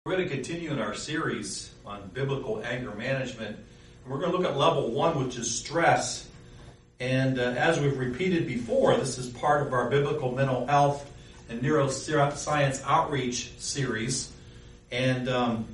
We're going to continue in our series on biblical anger management. And we're going to look at level 1, which is stress. And as we've repeated before, this is part of our biblical mental health and neuroscience outreach series. And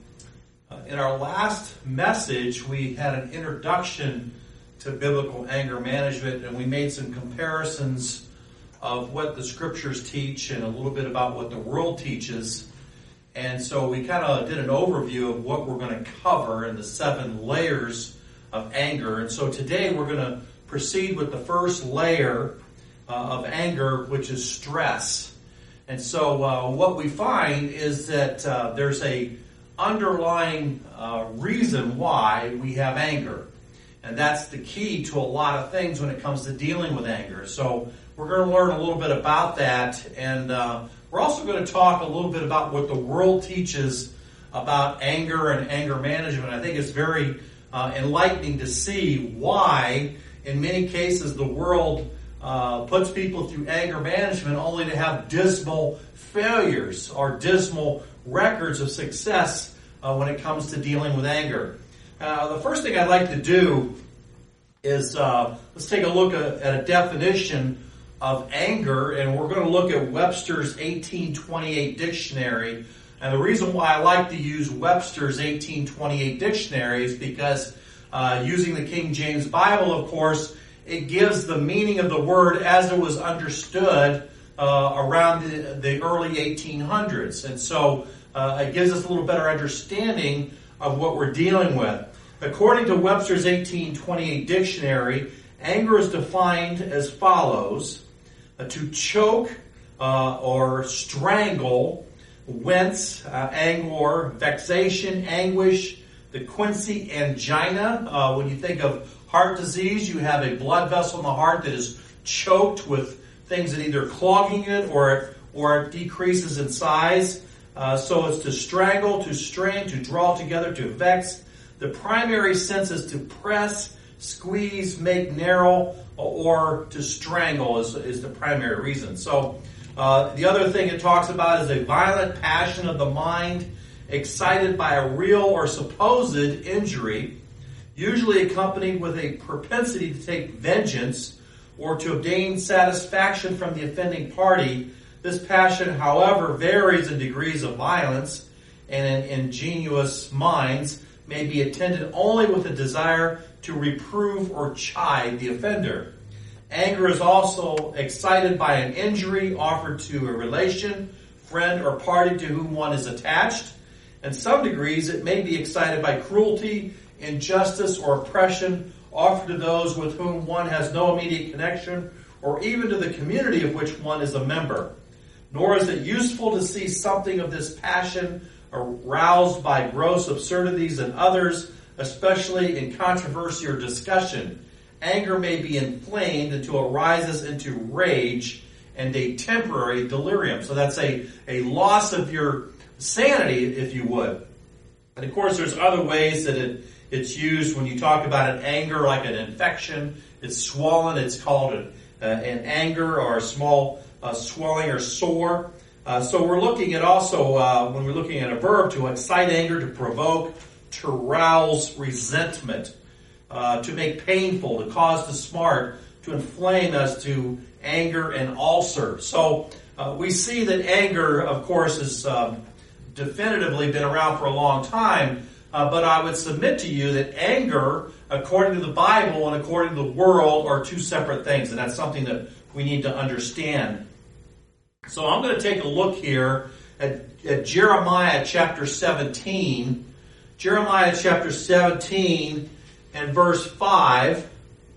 in our last message, we had an introduction to biblical anger management, and we made some comparisons of what the scriptures teach and a little bit about what the world teaches. And so we kind of did an overview of what we're going to cover in the 7 layers of anger. And so today we're going to proceed with the first layer of anger, which is stress. And so what we find is that there's a underlying reason why we have anger. And that's the key to a lot of things when it comes to dealing with anger. So we're going to learn a little bit about that. And we're also going to talk a little bit about what the world teaches about anger and anger management. I think it's very enlightening to see why, in many cases, the world puts people through anger management only to have dismal failures or dismal records of success when it comes to dealing with anger. The first thing I'd like to do is let's take a look at a definition of anger, and we're going to look at Webster's 1828 dictionary. And the reason why I like to use Webster's 1828 dictionary is because using the King James Bible, of course, it gives the meaning of the word as it was understood around the early 1800s. And so it gives us a little better understanding of what we're dealing with. According to Webster's 1828 dictionary, anger is defined as follows: to choke or strangle, wince, angor, vexation, anguish, the quinsy angina. When you think of heart disease, you have a blood vessel in the heart that is choked with things that either clogging it or it decreases in size. So it's to strangle, to strain, to draw together, to vex. The primary sense is to press, squeeze, make narrow, or to strangle is the primary reason. So the other thing it talks about is a violent passion of the mind excited by a real or supposed injury, usually accompanied with a propensity to take vengeance or to obtain satisfaction from the offending party. This passion, however, varies in degrees of violence, and in ingenuous minds may be attended only with a desire to reprove or chide the offender. Anger is also excited by an injury offered to a relation, friend, or party to whom one is attached. In some degrees, it may be excited by cruelty, injustice, or oppression offered to those with whom one has no immediate connection, or even to the community of which one is a member. Nor is it useful to see something of this passion aroused by gross absurdities in others, especially in controversy or discussion. Anger may be inflamed until it rises into rage and a temporary delirium. So that's a loss of your sanity, if you would. And of course, there's other ways that it's used when you talk about an anger, like an infection. It's swollen. It's called an anger, or a small swelling or sore. So we're looking at also, when we're looking at a verb, to excite anger, to provoke, to rouse resentment, to make painful, to cause to smart, to inflame us to anger and ulcer. So we see that anger, of course, has definitively been around for a long time, but I would submit to you that anger, according to the Bible and according to the world, are two separate things, and that's something that we need to understand. So I'm going to take a look here at Jeremiah chapter 17. Jeremiah chapter 17 and verse 5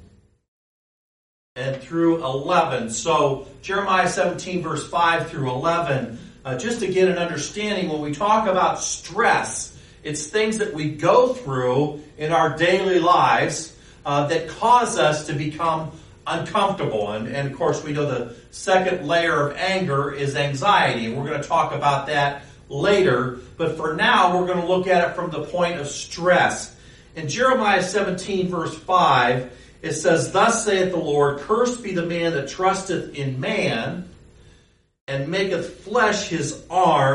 and through 11. So Jeremiah 17 verse 5 through 11. Just to get an understanding, when we talk about stress, it's things that we go through in our daily lives that cause us to become uncomfortable. And of course, we know the second layer of anger is anxiety. And we're going to talk about that later. But for now, we're going to look at it from the point of stress. In Jeremiah 17, verse 5, it says, "Thus saith the Lord, cursed be the man that trusteth in man, and maketh flesh his arm,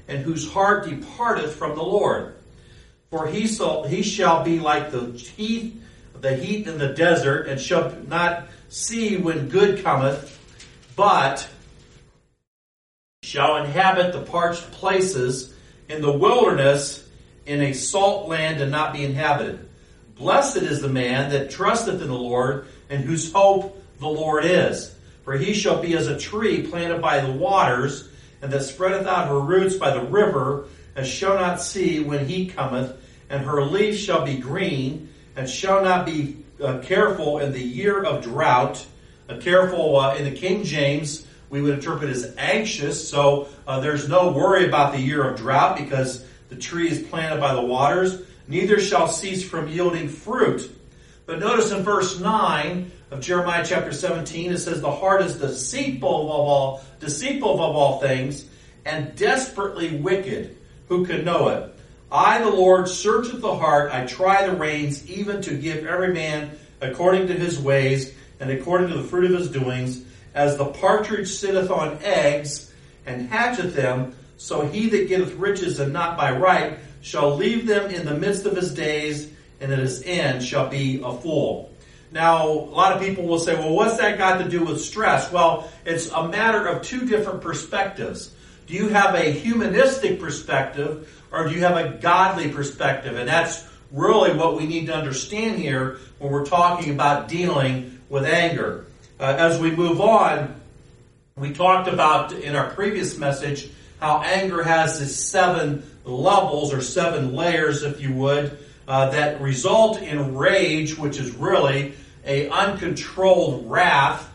and whose heart departeth from the Lord. For he shall be like the heat in the desert, and shall not see when good cometh, but shall inhabit the parched places in the wilderness, in a salt land, and not be inhabited. Blessed is the man that trusteth in the Lord, and whose hope the Lord is. For he shall be as a tree planted by the waters, and that spreadeth out her roots by the river, and shall not see when heat cometh, and her leaf shall be green, and shall not be careful in the year of drought. Careful in the King James, we would interpret as anxious, so there's no worry about the year of drought because the tree is planted by the waters. Neither shall cease from yielding fruit. But notice in verse 9 of Jeremiah chapter 17, it says, the heart is deceitful of all things, and desperately wicked. Who can know it? I, the Lord, searcheth the heart, I try the reins, even to give every man according to his ways, and according to the fruit of his doings. As the partridge sitteth on eggs, and hatcheth them, so he that getteth riches and not by right shall leave them in the midst of his days, and at his end shall be a fool. Now, a lot of people will say, well, what's that got to do with stress? Well, it's a matter of two different perspectives. Do you have a humanistic perspective, or do you have a godly perspective? And that's really what we need to understand here when we're talking about dealing with anger. As we move on, we talked about in our previous message how anger has this 7 levels or 7 layers, if you would, that result in rage, which is really a uncontrolled wrath,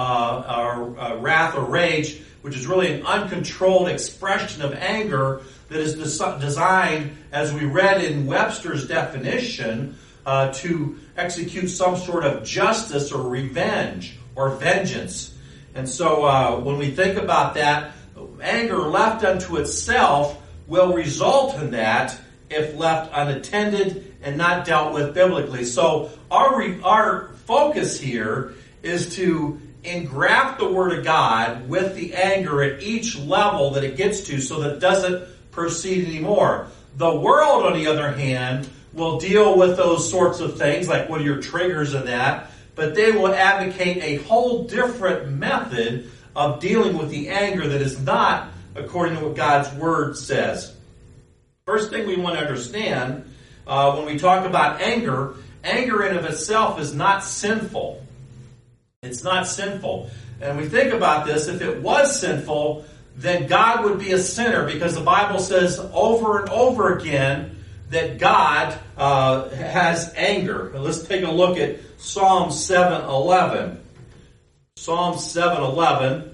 or rage, which is really an uncontrolled expression of anger that is designed, as we read in Webster's definition, to execute some sort of justice or revenge or vengeance. And so when we think about that, anger left unto itself will result in that if left unattended and not dealt with biblically. So our focus here is to engraft the Word of God with the anger at each level that it gets to so that it doesn't proceed anymore. The world, on the other hand, will deal with those sorts of things, like what are your triggers and that, but they will advocate a whole different method of dealing with the anger that is not according to what God's Word says. First thing we want to understand when we talk about anger, anger in of itself is not sinful. It's not sinful. And we think about this, if it was sinful, then God would be a sinner, because the Bible says over and over again that God has anger. And let's take a look at Psalm 7:11. Psalm 7:11.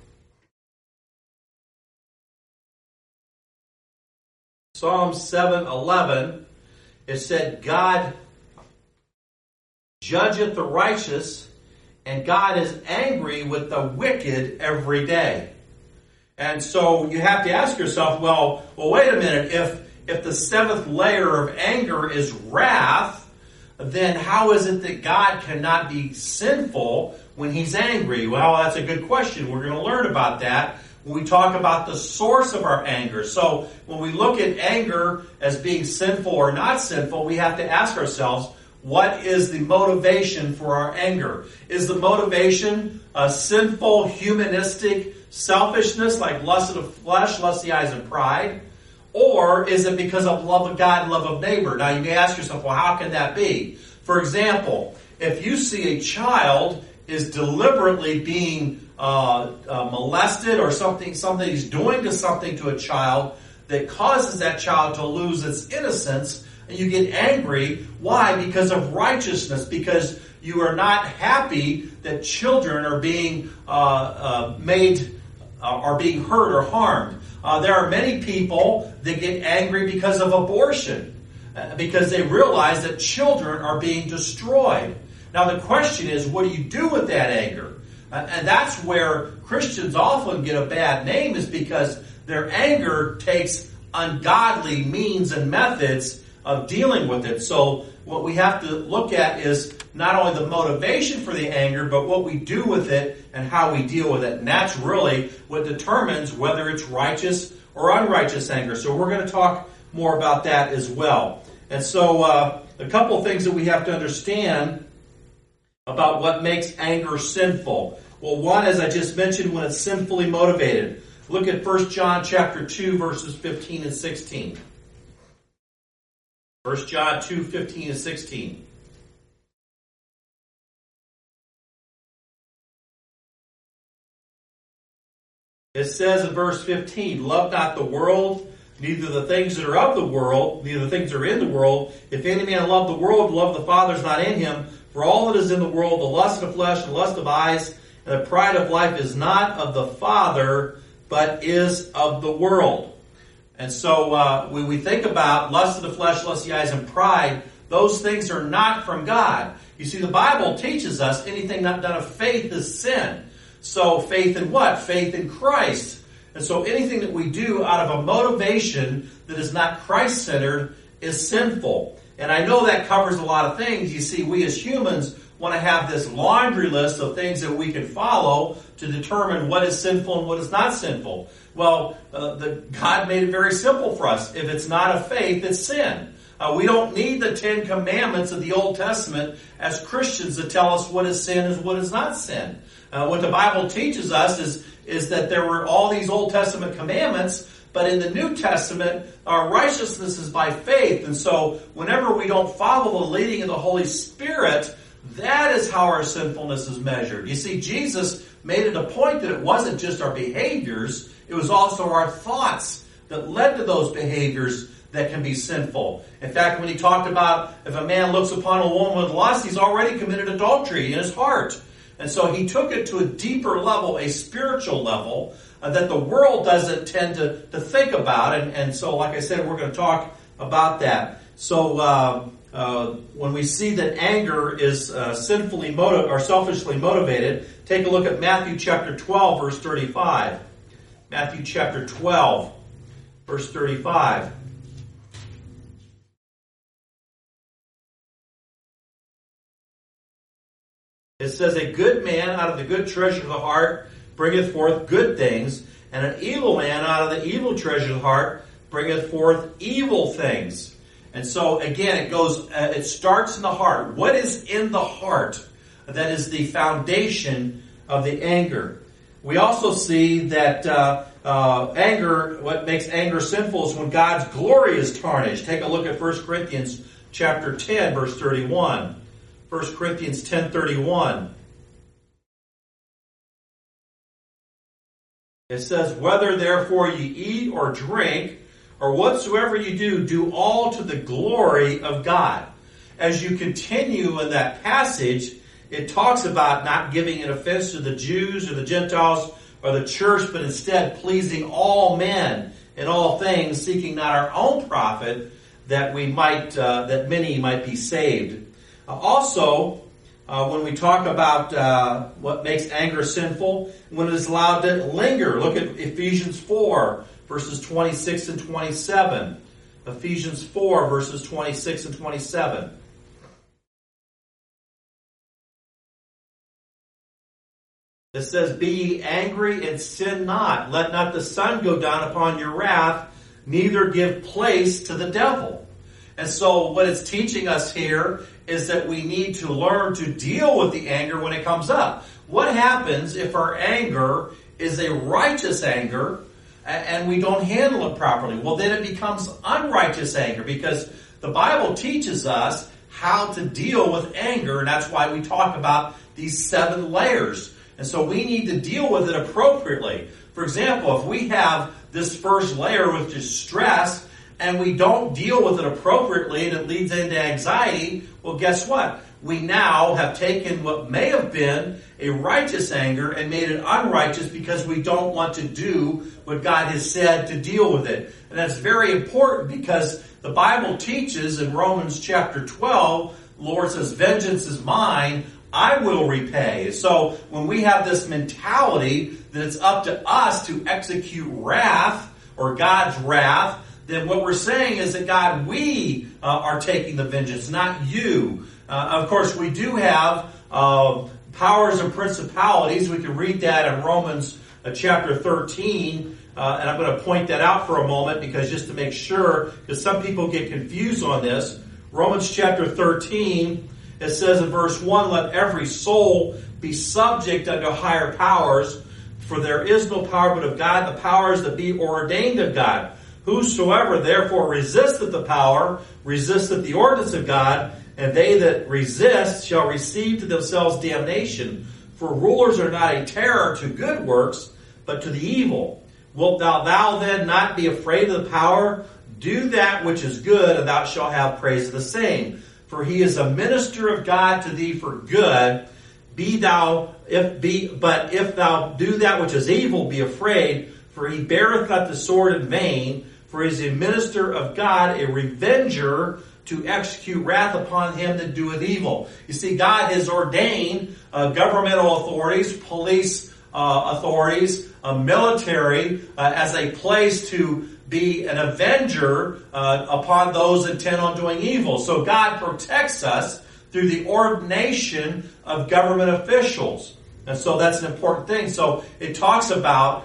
Psalm 7:11, it said, God judgeth the righteous, and God is angry with the wicked every day. And so you have to ask yourself, well, wait a minute. If the 7th layer of anger is wrath, then how is it that God cannot be sinful when He's angry? Well, that's a good question. We're going to learn about that when we talk about the source of our anger. So when we look at anger as being sinful or not sinful, we have to ask ourselves, what is the motivation for our anger? Is the motivation a sinful, humanistic selfishness like lust of the flesh, lust of the eyes, and pride? Or is it because of love of God and love of neighbor? Now you may ask yourself, well, how can that be? For example, if you see a child is deliberately being molested, or somebody's doing something to a child that causes that child to lose its innocence, and you get angry. Why? Because of righteousness. Because you are not happy that children are being being hurt or harmed. There are many people that get angry because of abortion, because they realize that children are being destroyed. Now the question is, what do you do with that anger? And that's where Christians often get a bad name, is because their anger takes ungodly means and methods of dealing with it. So what we have to look at is not only the motivation for the anger, but what we do with it and how we deal with it. And that's really what determines whether it's righteous or unrighteous anger. So we're going to talk more about that as well. And so a couple of things that we have to understand about what makes anger sinful. Well, one, as I just mentioned, when it's sinfully motivated. Look at 1 John chapter 2, verses 15 and 16. 1 John 2, 15 and 16. It says in verse 15, "Love not the world, neither the things that are of the world, neither the things that are in the world. If any man love the world, the love of the Father is not in him. For all that is in the world, the lust of flesh, and the lust of eyes, and the pride of life is not of the Father, but is of the world." And so when we think about lust of the flesh, lust of the eyes, and pride, those things are not from God. You see, the Bible teaches us anything not done of faith is sin. So faith in what? Faith in Christ. And so anything that we do out of a motivation that is not Christ-centered is sinful. And I know that covers a lot of things. You see, we as humans want to have this laundry list of things that we can follow to determine what is sinful and what is not sinful. Well, God made it very simple for us. If it's not of faith, it's sin. We don't need the 10 Commandments of the Old Testament as Christians to tell us what is sin and what is not sin. What the Bible teaches us is that there were all these Old Testament commandments, but in the New Testament, our righteousness is by faith. And so whenever we don't follow the leading of the Holy Spirit, that is how our sinfulness is measured. You see, Jesus made it a point that it wasn't just our behaviors, it was also our thoughts that led to those behaviors that can be sinful. In fact, when he talked about if a man looks upon a woman with lust, he's already committed adultery in his heart. And so he took it to a deeper level, a spiritual level, that the world doesn't tend to think about. And so, like I said, we're going to talk about that. So when we see that anger is sinfully motivated or selfishly motivated, take a look at Matthew chapter 12, verse 35. Matthew chapter 12, verse 35. It says, "A good man out of the good treasure of the heart bringeth forth good things, and an evil man out of the evil treasure of the heart bringeth forth evil things." And so, again, it starts in the heart. What is in the heart? That is the foundation of the anger. We also see that anger, what makes anger sinful is when God's glory is tarnished. Take a look at 1 Corinthians chapter 10, verse 31. 1 Corinthians 10:31. It says, "Whether therefore ye eat or drink, or whatsoever you do, do all to the glory of God." As you continue in that passage, it talks about not giving an offense to the Jews or the Gentiles or the church, but instead pleasing all men in all things, seeking not our own profit, that many might be saved. Also, when we talk about what makes anger sinful, when it is allowed to linger, look at Ephesians 4, verses 26 and 27. Ephesians 4, verses 26 and 27. It says, "Be ye angry and sin not. Let not the sun go down upon your wrath, neither give place to the devil." And so what it's teaching us here is that we need to learn to deal with the anger when it comes up. What happens if our anger is a righteous anger and we don't handle it properly? Well, then it becomes unrighteous anger, because the Bible teaches us how to deal with anger, and that's why we talk about these 7 layers. And so we need to deal with it appropriately. For example, if we have this first layer, which is stress, and we don't deal with it appropriately and it leads into anxiety, well, guess what? We now have taken what may have been a righteous anger and made it unrighteous because we don't want to do what God has said to deal with it. And that's very important, because the Bible teaches in Romans chapter 12, the Lord says, "Vengeance is mine, I will repay." So when we have this mentality that it's up to us to execute wrath, or God's wrath, then what we're saying is that God, we are taking the vengeance, not you. Of course, we do have powers and principalities. We can read that in Romans chapter 13. And I'm going to point that out for a moment because just to make sure, because some people get confused on this. Romans chapter 13, it says in verse 1, let every soul be subject unto higher powers, for there is no power but of God, the powers that be ordained of God. Whosoever therefore resisteth the power, resisteth the ordinance of God, and they that resist shall receive to themselves damnation. For rulers are not a terror to good works, but to the evil. Wilt thou then not be afraid of the power? Do that which is good, and thou shalt have praise of the same. For he is a minister of God to thee for good. But if thou do that which is evil, be afraid. For he beareth not the sword in vain. For he is a minister of God, a revenger, to execute wrath upon him that doeth evil. You see, God has ordained governmental authorities, police authorities, military, as a place to be an avenger upon those intent on doing evil. So God protects us through the ordination of government officials. And so that's an important thing. So it talks about,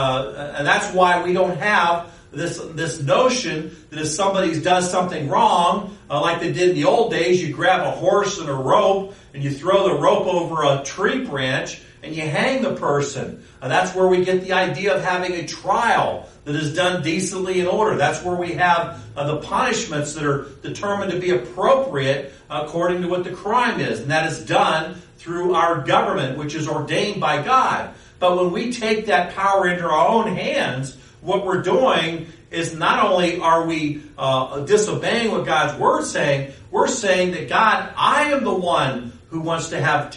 and that's why we don't have this notion that if somebody does something wrong, like they did in the old days, you grab a horse and a rope and you throw the rope over a tree branch and you hang the person. That's where we get the idea of having a trial that is done decently in order. That's where we have the punishments that are determined to be appropriate according to what the crime is. And that is done through our government, which is ordained by God. But when we take that power into our own hands, what we're doing is not only are we disobeying what God's Word is saying, we're saying that God, I am the one who wants to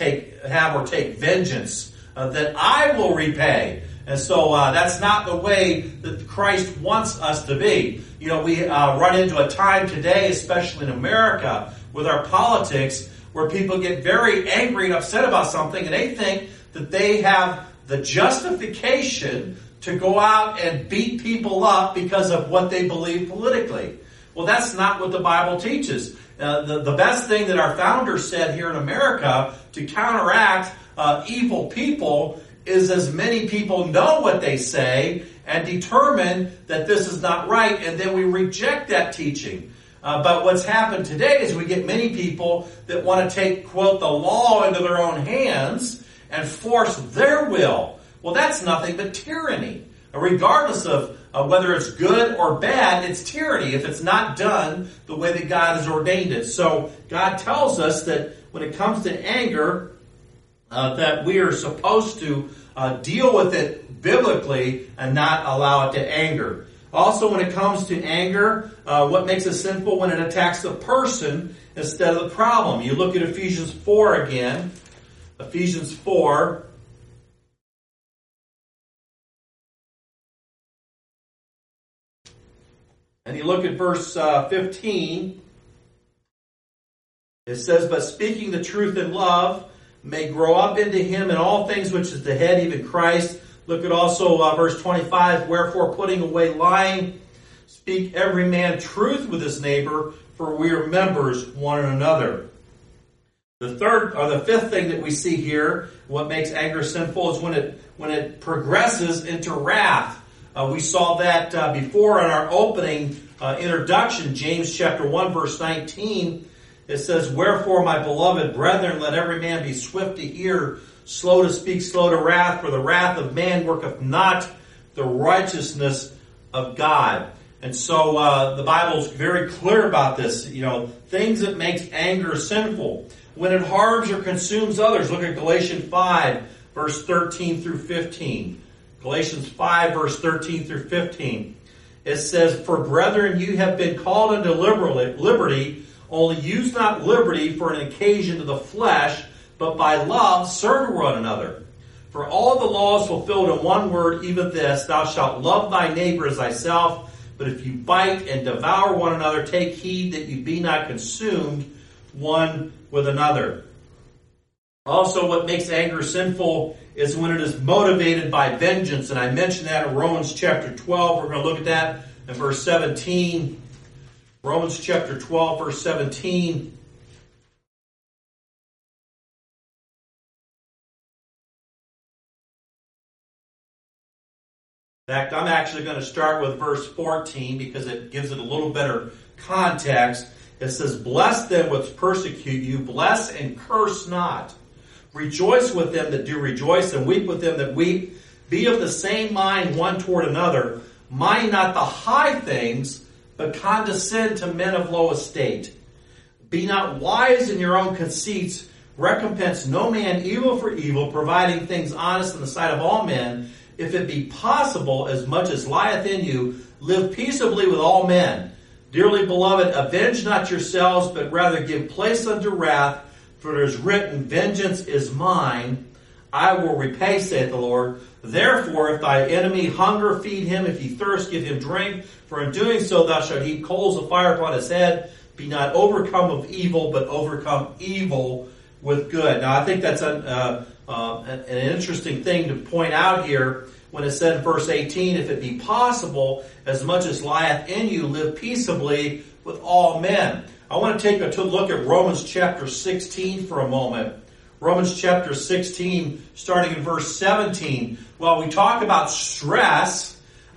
take vengeance, that I will repay. And so that's not the way that Christ wants us to be. You know, we run into a time today, especially in America, with our politics, where people get very angry and upset about something, and they think that they have the justification to go out and beat people up because of what they believe politically. Well, that's not what the Bible teaches. The best thing that our founders said here in America to counteract evil people is as many people know what they say and determine that this is not right, and then we reject that teaching. But what's happened today is we get many people that want to take, quote, the law into their own hands and force their will. Well, that's nothing but tyranny. Regardless of whether it's good or bad, it's tyranny if it's not done the way that God has ordained it. So God tells us that when it comes to anger, that we are supposed to deal with it biblically and not allow it to anger. Also, when it comes to anger, what makes it sinful? When it attacks the person instead of the problem. You look at Ephesians 4 again. Ephesians 4. And you look at verse 15. It says, but speaking the truth in love may grow up into him in all things which is the head, even Christ. Look at also verse 25. Wherefore, putting away lying, speak every man truth with his neighbor, for we are members one of another. The fifth thing that we see here, what makes anger sinful, is when it progresses into wrath. We saw that before in our opening introduction, James chapter 1, verse 19. It says, wherefore, my beloved brethren, let every man be swift to hear, slow to speak, slow to wrath, for the wrath of man worketh not the righteousness of God. And so the Bible's very clear about this. You know, things that makes anger sinful. When it harms or consumes others. Look at Galatians 5, verse 13 through 15. Galatians 5, verse 13 through 15. It says, for brethren, you have been called unto liberty, only use not liberty for an occasion to the flesh, but by love serve one another. For all the law is fulfilled in one word, even this, thou shalt love thy neighbor as thyself. But if you bite and devour one another, take heed that you be not consumed one with another. Also, what makes anger sinful is when it is motivated by vengeance. And I mentioned that in Romans chapter 12. We're going to look at that in verse 17. Romans chapter 12, verse 17. In fact, I'm actually going to start with verse 14 because it gives it a little better context. It says, "Bless them which persecute you, bless and curse not. Rejoice with them that do rejoice, and weep with them that weep. Be of the same mind one toward another. Mind not the high things, but condescend to men of low estate. Be not wise in your own conceits. Recompense no man evil for evil, providing things honest in the sight of all men. If it be possible, as much as lieth in you, live peaceably with all men. Dearly beloved, avenge not yourselves, but rather give place unto wrath, for it is written, Vengeance is mine, I will repay, saith the Lord. Therefore, if thy enemy hunger, feed him. If he thirst, give him drink. For in doing so thou shalt heap coals of fire upon his head. Be not overcome of evil, but overcome evil with good." Now, I think that's an interesting thing to point out here when it said in verse 18, "If it be possible, as much as lieth in you, live peaceably with all men." I want to take a look at Romans chapter 16 for a moment. Romans chapter 16, starting in verse 17. Well, we talk about stress.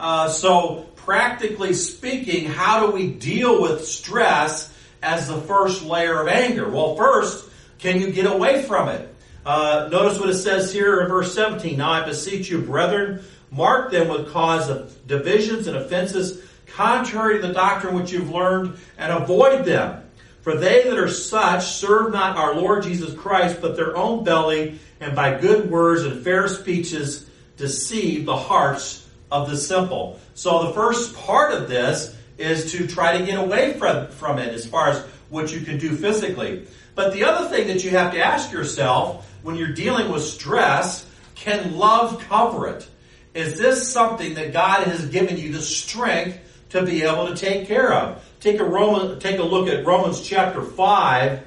So practically speaking, how do we deal with stress as the first layer of anger? Well, first, can you get away from it? Notice what it says here in verse 17. "Now I beseech you, brethren, mark them with cause of divisions and offenses, contrary to the doctrine which you've learned, and avoid them. For they that are such serve not our Lord Jesus Christ, but their own belly, and by good words and fair speeches deceive the hearts of the simple." So the first part of this is to try to get away from it as far as what you can do physically. But the other thing that you have to ask yourself when you're dealing with stress, can love cover it? Is this something that God has given you the strength to be able to take care of? Take a look at Romans chapter 5.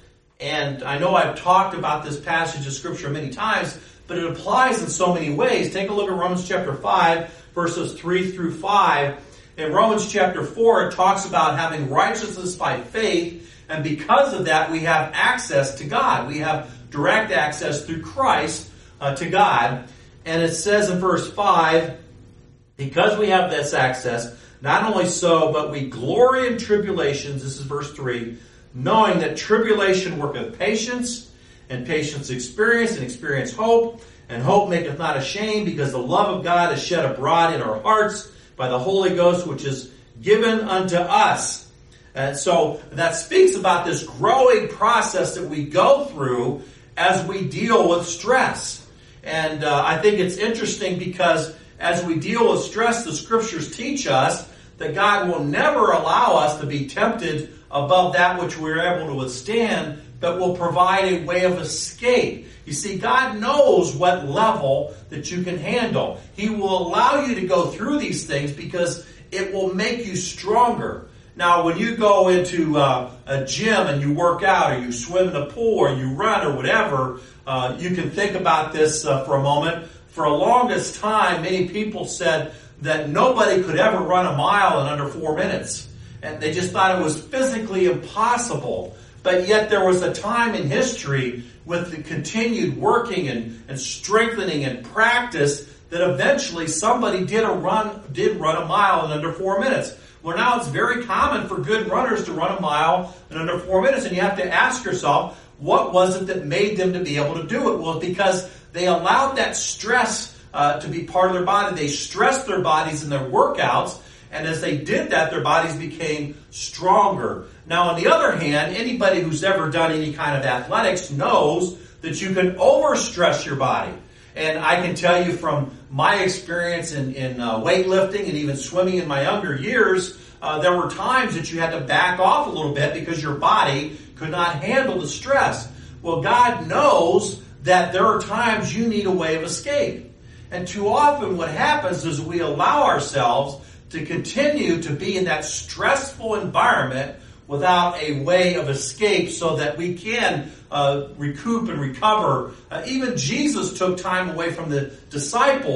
And I know I've talked about this passage of Scripture many times, but it applies in so many ways. Take a look at Romans chapter 5, verses 3 through 5. In Romans chapter 4, it talks about having righteousness by faith, and because of that, we have access to God. We have direct access through Christ to God. And it says in verse 5, because we have this access, not only so, but we glory in tribulations, this is verse 3, knowing that tribulation worketh patience, and patience experience, and experience hope, and hope maketh not ashamed, because the love of God is shed abroad in our hearts by the Holy Ghost, which is given unto us. And so that speaks about this growing process that we go through as we deal with stress. And I think it's interesting because as we deal with stress, the Scriptures teach us that God will never allow us to be tempted above that which we're able to withstand, but will provide a way of escape. You see, God knows what level that you can handle. He will allow you to go through these things because it will make you stronger. Now, when you go into a gym and you work out, or you swim in a pool, or you run, or whatever, you can think about this for a moment. For the longest time, many people said that nobody could ever run a mile in under 4 minutes. And they just thought it was physically impossible. But yet there was a time in history with the continued working and strengthening and practice that eventually somebody did run a mile in under 4 minutes. Well, now it's very common for good runners to run a mile in under 4 minutes, and you have to ask yourself, what was it that made them to be able to do it? Well, because they allowed that stress to be part of their body. They stressed their bodies in their workouts, and as they did that, their bodies became stronger. Now, on the other hand, anybody who's ever done any kind of athletics knows that you can overstress your body. And I can tell you from my experience in weightlifting and even swimming in my younger years, there were times that you had to back off a little bit because your body could not handle the stress. Well, God knows that there are times you need a way of escape. And too often what happens is we allow ourselves to continue to be in that stressful environment without a way of escape so that we can recoup and recover. Even Jesus took time away from the disciples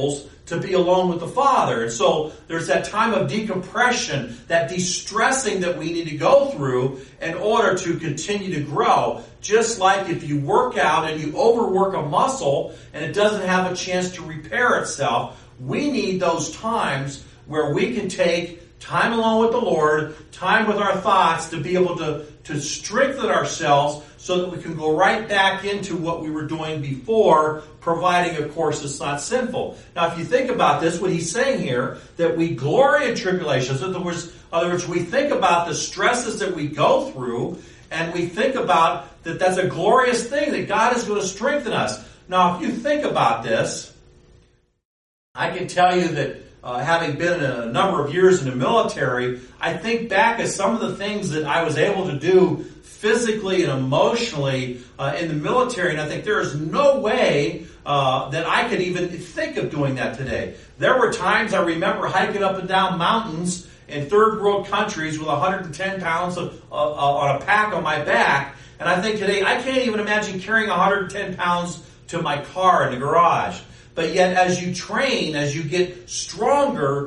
to be alone with the Father. And so there's that time of decompression, that de-stressing that we need to go through in order to continue to grow. Just like if you work out and you overwork a muscle and it doesn't have a chance to repair itself, we need those times where we can take time alone with the Lord, time with our thoughts to be able to strengthen ourselves so that we can go right back into what we were doing before, providing, of course, it's not sinful. Now, if you think about this, what he's saying here, that we glory in tribulations. In other words, we think about the stresses that we go through, and we think about that that's a glorious thing, that God is going to strengthen us. Now, if you think about this, I can tell you that having been a number of years in the military, I think back at some of the things that I was able to do physically and emotionally in the military, and I think there is no way that I could even think of doing that today. There were times I remember hiking up and down mountains in third world countries with 110 pounds on a pack on my back, and I think today I can't even imagine carrying 110 pounds to my car in the garage. But yet, as you train, as you get stronger,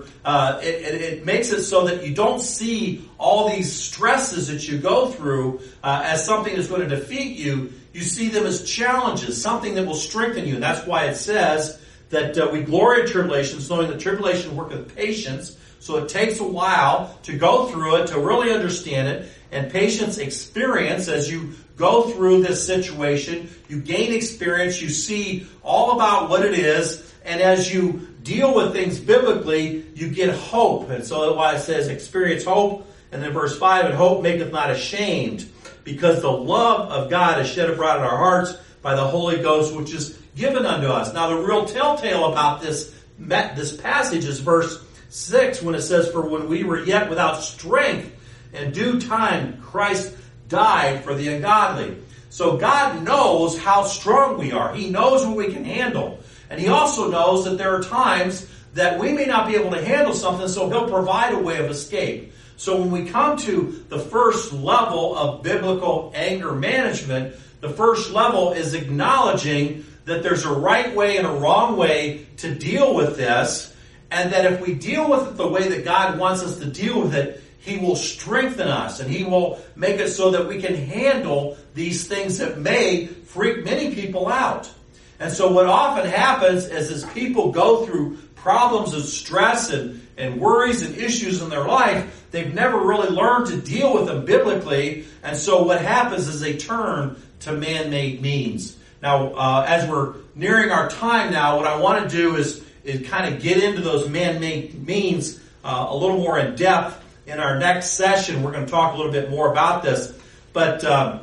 it makes it so that you don't see all these stresses that you go through as something that's going to defeat you. You see them as challenges, something that will strengthen you. And that's why it says that we glory in tribulations, knowing that tribulation worketh patience. So it takes a while to go through it, to really understand it. And patience experience, as you go through this situation, you gain experience, you see all about what it is, and as you deal with things biblically, you get hope. And so that's why it says experience hope, and then verse 5, and hope maketh not ashamed, because the love of God is shed abroad in our hearts by the Holy Ghost, which is given unto us. Now the real telltale about this passage is verse 6, when it says, for when we were yet without strength, in due time Christ died for the ungodly. So God knows how strong we are. He knows what we can handle. And He also knows that there are times that we may not be able to handle something, so He'll provide a way of escape. So when we come to the first level of biblical anger management, the first level is acknowledging that there's a right way and a wrong way to deal with this, and that if we deal with it the way that God wants us to deal with it, He will strengthen us, and He will make it so that we can handle these things that may freak many people out. And so what often happens is as people go through problems of stress and worries and issues in their life, they've never really learned to deal with them biblically. And so what happens is they turn to man-made means. Now, as we're nearing our time now, what I want to do is kind of get into those man-made means a little more in depth. In our next session, we're going to talk a little bit more about this. But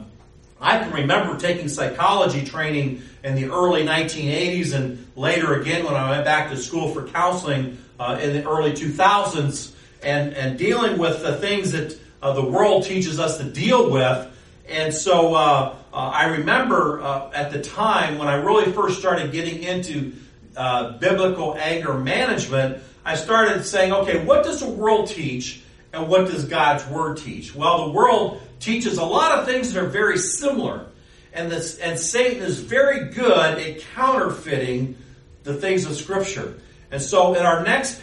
I can remember taking psychology training in the early 1980s and later again when I went back to school for counseling in the early 2000s and dealing with the things that the world teaches us to deal with. And so I remember at the time when I really first started getting into biblical anger management, I started saying, okay, what does the world teach? And what does God's Word teach? Well, the world teaches a lot of things that are very similar. And Satan is very good at counterfeiting the things of Scripture. And so in our next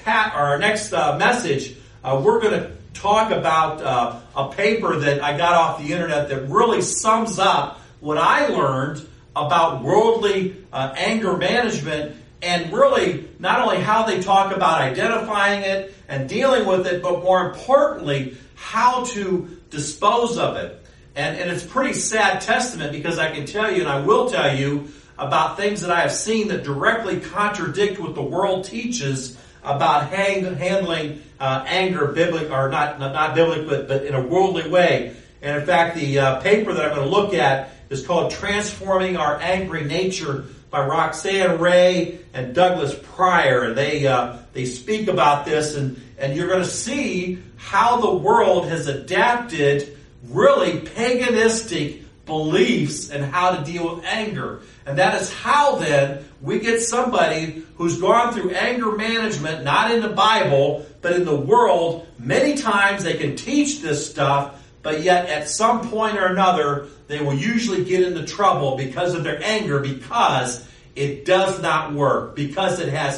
message, we're going to talk about a paper that I got off the internet that really sums up what I learned about worldly anger management, and really not only how they talk about identifying it and dealing with it, but more importantly, how to dispose of it. And it's a pretty sad testament, because I can tell you, and I will tell you, about things that I have seen that directly contradict what the world teaches about handling anger biblical, or not biblical, but in a worldly way. And in fact, the paper that I'm going to look at is called Transforming Our Angry Nature by Roxanne Ray and Douglas Pryor. And they speak about this, and you're going to see how the world has adapted really paganistic beliefs and how to deal with anger. And that is how then we get somebody who's gone through anger management, not in the Bible, but in the world. Many times they can teach this stuff, but yet at some point or another, they will usually get into trouble because of their anger, because it does not work, because it has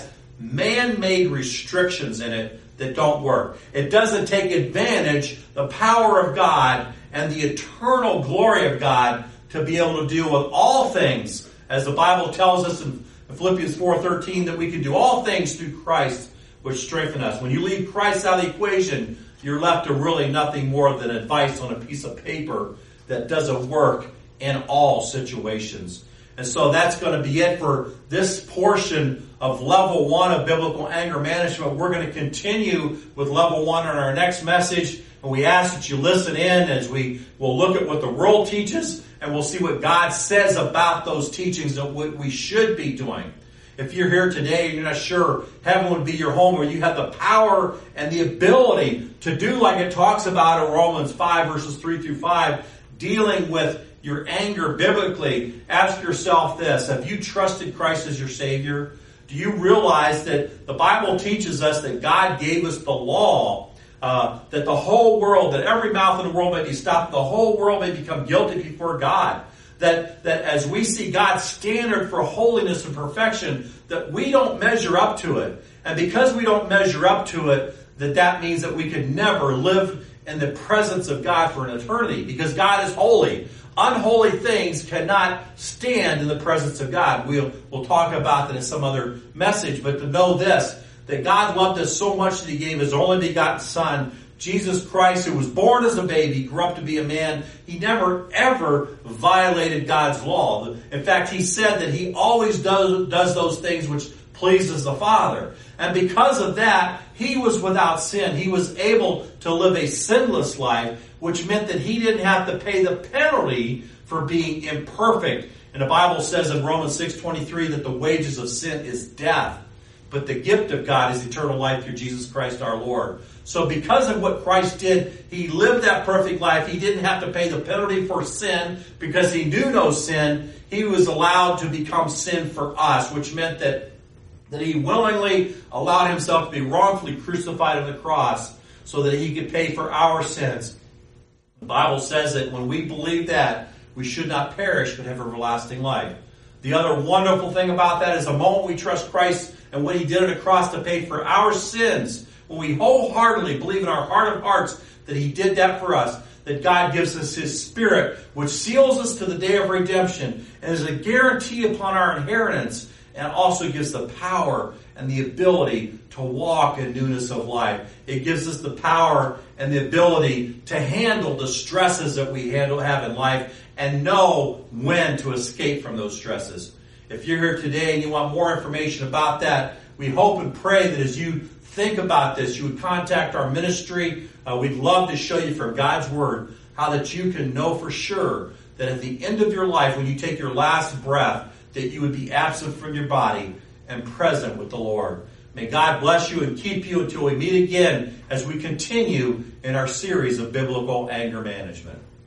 man-made restrictions in it that don't work. It doesn't take advantage the power of God and the eternal glory of God to be able to deal with all things, as the Bible tells us in Philippians 4:13 that we can do all things through Christ which strengthen us. When you leave Christ out of the equation, you're left to really nothing more than advice on a piece of paper that doesn't work in all situations. And so that's going to be it for this portion of level 1 of biblical anger management. We're going to continue with level 1 on our next message. And we ask that you listen in as we will look at what the world teaches, and we'll see what God says about those teachings and what we should be doing. If you're here today and you're not sure heaven would be your home, where you have the power and the ability to do like it talks about in Romans 5 verses 3 through 5, dealing with your anger biblically, ask yourself this: have you trusted Christ as your Savior? Do you realize that the Bible teaches us that God gave us the law, that the whole world, that every mouth in the world may be stopped, the whole world may become guilty before God? That as we see God's standard for holiness and perfection, that we don't measure up to it. And because we don't measure up to it, that means that we could never live in the presence of God for an eternity, because God is holy. Unholy things cannot stand in the presence of God. We'll talk about that in some other message, but to know this, that God loved us so much that He gave His only begotten Son, Jesus Christ, who was born as a baby, grew up to be a man. He never, ever violated God's law. In fact, He said that He always does those things which pleases the Father. And because of that, He was without sin. He was able to live a sinless life, which meant that He didn't have to pay the penalty for being imperfect. And the Bible says in Romans 6:23 that the wages of sin is death, but the gift of God is eternal life through Jesus Christ our Lord. So because of what Christ did, He lived that perfect life. He didn't have to pay the penalty for sin because He knew no sin. He was allowed to become sin for us, which meant that He willingly allowed Himself to be wrongfully crucified on the cross so that He could pay for our sins. The Bible says that when we believe that, we should not perish but have everlasting life. The other wonderful thing about that is the moment we trust Christ and what He did on the cross to pay for our sins, when we wholeheartedly believe in our heart of hearts that He did that for us, that God gives us His Spirit, which seals us to the day of redemption and is a guarantee upon our inheritance, and also gives the power and the ability to walk in newness of life. It gives us the power and the ability to handle the stresses that we have in life and know when to escape from those stresses. If you're here today and you want more information about that, we hope and pray that as you think about this, you would contact our ministry. We'd love to show you from God's Word how that you can know for sure that at the end of your life, when you take your last breath, that you would be absent from your body and present with the Lord. May God bless you and keep you until we meet again as we continue in our series of biblical anger management.